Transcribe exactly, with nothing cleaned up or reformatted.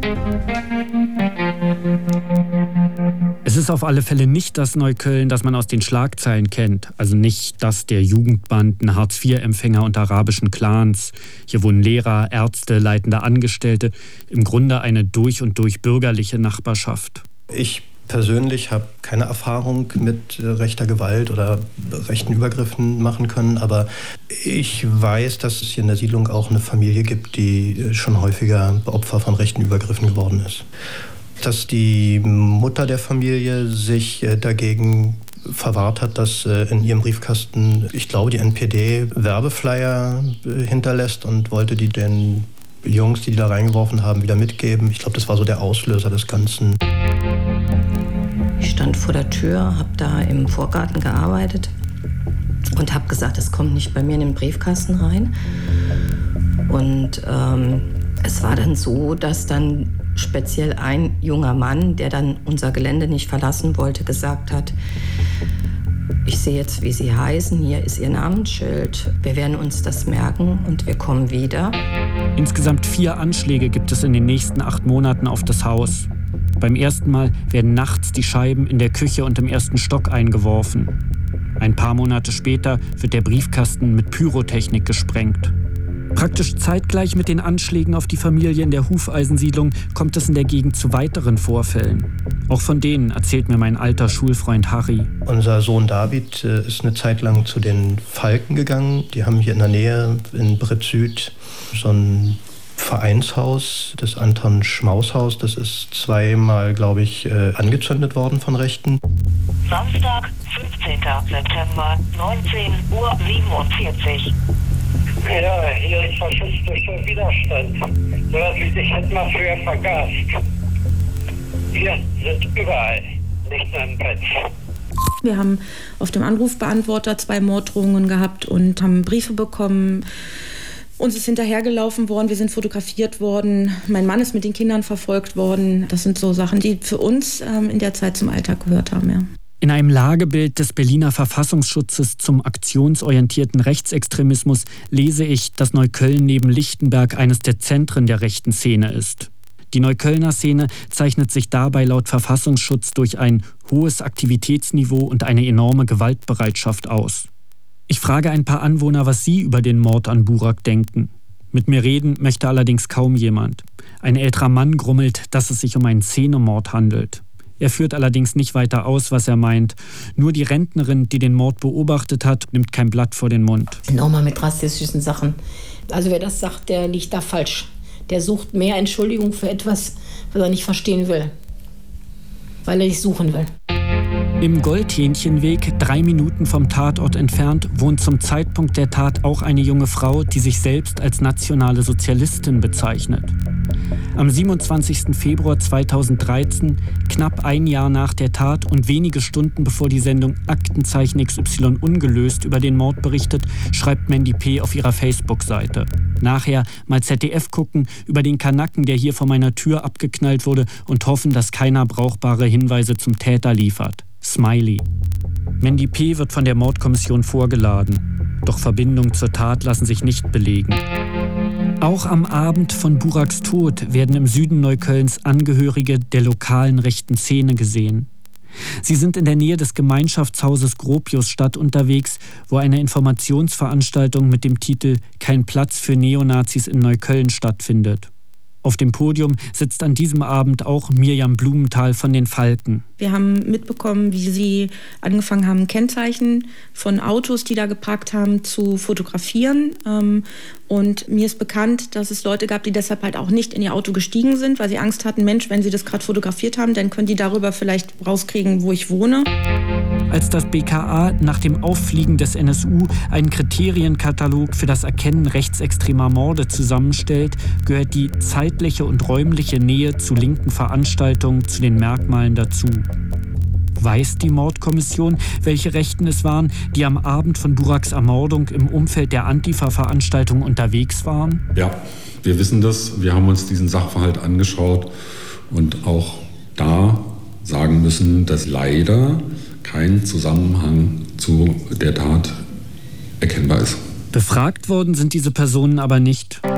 Es ist auf alle Fälle nicht das Neukölln, das man aus den Schlagzeilen kennt. Also nicht das der Jugendbanden, Hartz vier Empfänger und arabischen Clans. Hier wohnen Lehrer, Ärzte, leitende Angestellte. Im Grunde eine durch und durch bürgerliche Nachbarschaft. Ich persönlich habe keine Erfahrung mit äh, rechter Gewalt oder rechten Übergriffen machen können, aber ich weiß, dass es hier in der Siedlung auch eine Familie gibt, die äh, schon häufiger Opfer von rechten Übergriffen geworden ist. Dass die Mutter der Familie sich äh, dagegen verwahrt hat, dass äh, in ihrem Briefkasten, ich glaube, die N P D Werbeflyer äh, hinterlässt und wollte die den Jungs, die die da reingeworfen haben, wieder mitgeben. Ich glaube, das war so der Auslöser des Ganzen. Ich stand vor der Tür, habe da im Vorgarten gearbeitet und habe gesagt, es kommt nicht bei mir in den Briefkasten rein. Und ähm, es war dann so, dass dann speziell ein junger Mann, der dann unser Gelände nicht verlassen wollte, gesagt hat, ich sehe jetzt, wie Sie heißen, hier ist Ihr Namensschild, wir werden uns das merken und wir kommen wieder. Insgesamt vier Anschläge gibt es in den nächsten acht Monaten auf das Haus. Beim ersten Mal werden nachts die Scheiben in der Küche und im ersten Stock eingeworfen. Ein paar Monate später wird der Briefkasten mit Pyrotechnik gesprengt. Praktisch zeitgleich mit den Anschlägen auf die Familie in der Hufeisensiedlung kommt es in der Gegend zu weiteren Vorfällen. Auch von denen erzählt mir mein alter Schulfreund Harry. Unser Sohn David äh, ist eine Zeit lang zu den Falken gegangen. Die haben hier in der Nähe in Britt Süd so ein Vereinshaus, das Anton Schmaus-Haus. Das ist zweimal, glaube ich, äh, angezündet worden von Rechten. Samstag, fünfzehnten September, neunzehn Uhr siebenundvierzig. Ja, hier ist faschistischer Widerstand. So was wie sich halt mal früher vergast. Wir sind überall, nicht nur im Brett. Wir haben auf dem Anrufbeantworter zwei Morddrohungen gehabt und haben Briefe bekommen. Uns ist hinterhergelaufen worden, wir sind fotografiert worden. Mein Mann ist mit den Kindern verfolgt worden. Das sind so Sachen, die für uns ähm, in der Zeit zum Alltag gehört haben, ja. In einem Lagebild des Berliner Verfassungsschutzes zum aktionsorientierten Rechtsextremismus lese ich, dass Neukölln neben Lichtenberg eines der Zentren der rechten Szene ist. Die Neuköllner Szene zeichnet sich dabei laut Verfassungsschutz durch ein hohes Aktivitätsniveau und eine enorme Gewaltbereitschaft aus. Ich frage ein paar Anwohner, was sie über den Mord an Burak denken. Mit mir reden möchte allerdings kaum jemand. Ein älterer Mann grummelt, dass es sich um einen Szenemord handelt. Er führt allerdings nicht weiter aus, was er meint. Nur die Rentnerin, die den Mord beobachtet hat, nimmt kein Blatt vor den Mund. Nochmal mit rassistischen Sachen. Also wer das sagt, der liegt da falsch. Der sucht mehr Entschuldigung für etwas, was er nicht verstehen will. Weil er nicht suchen will. Im Goldhähnchenweg, drei Minuten vom Tatort entfernt, wohnt zum Zeitpunkt der Tat auch eine junge Frau, die sich selbst als nationale Sozialistin bezeichnet. Am siebenundzwanzigsten Februar zweitausenddreizehn, knapp ein Jahr nach der Tat und wenige Stunden bevor die Sendung Aktenzeichen X Y ungelöst über den Mord berichtet, schreibt Mandy P. auf ihrer Facebook-Seite. Nachher mal Z D F gucken, über den Kanaken, der hier vor meiner Tür abgeknallt wurde und hoffen, dass keiner brauchbare Hinweise zum Täter liefert. Smiley. Mandy P. wird von der Mordkommission vorgeladen. Doch Verbindungen zur Tat lassen sich nicht belegen. Auch am Abend von Buraks Tod werden im Süden Neuköllns Angehörige der lokalen rechten Szene gesehen. Sie sind in der Nähe des Gemeinschaftshauses Gropiusstadt unterwegs, wo eine Informationsveranstaltung mit dem Titel »Kein Platz für Neonazis in Neukölln« stattfindet. Auf dem Podium sitzt an diesem Abend auch Mirjam Blumenthal von den Falken. Wir haben mitbekommen, wie sie angefangen haben, Kennzeichen von Autos, die da geparkt haben, zu fotografieren. Und mir ist bekannt, dass es Leute gab, die deshalb halt auch nicht in ihr Auto gestiegen sind, weil sie Angst hatten, Mensch, wenn sie das gerade fotografiert haben, dann können die darüber vielleicht rauskriegen, wo ich wohne. Als das B K A nach dem Auffliegen des N S U einen Kriterienkatalog für das Erkennen rechtsextremer Morde zusammenstellt, gehört die zeitliche und räumliche Nähe zu linken Veranstaltungen zu den Merkmalen dazu. Weiß die Mordkommission, welche Rechten es waren, die am Abend von Buraks Ermordung im Umfeld der Antifa-Veranstaltung unterwegs waren? Ja, wir wissen das. Wir haben uns diesen Sachverhalt angeschaut und auch da sagen müssen, dass leider kein Zusammenhang zu der Tat erkennbar ist. Befragt worden sind diese Personen aber nicht.